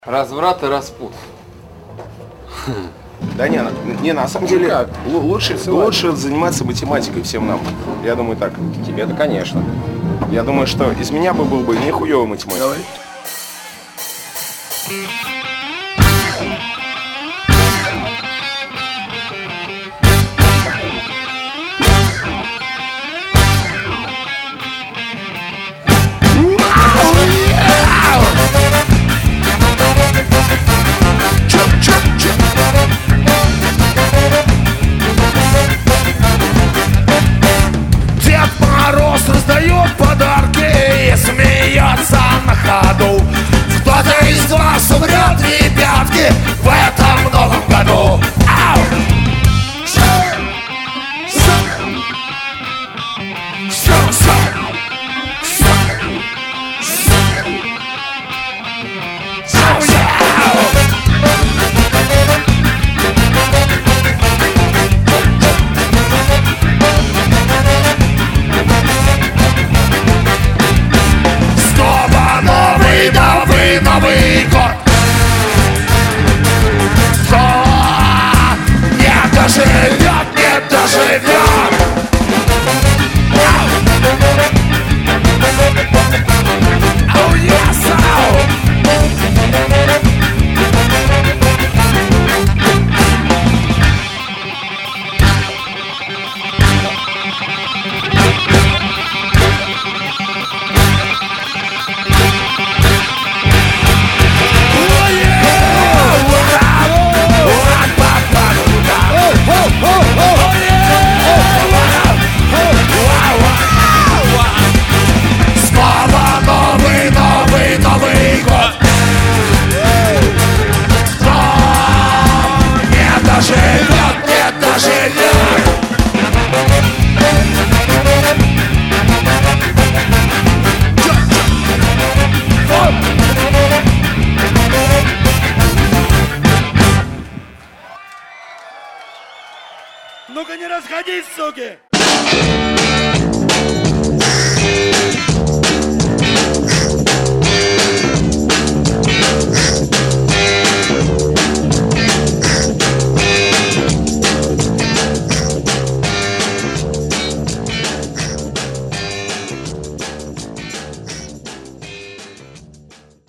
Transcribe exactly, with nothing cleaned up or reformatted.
Разврат и распут. Да не, не на самом деле как? лучше, лучше заниматься математикой всем нам. Я думаю так. Тебе-то, конечно. Я думаю, что из меня бы был бы не хуёвый математик. Давай. Дед Мороз раздает подарки и смеется на ходу. Кто-то из вас умрет, ребятки, в этом новом году. Ау! Новый, Новый год. Кто не доживет, не доживет. Oh, yes, oh. Ну-ка не расходись, суки!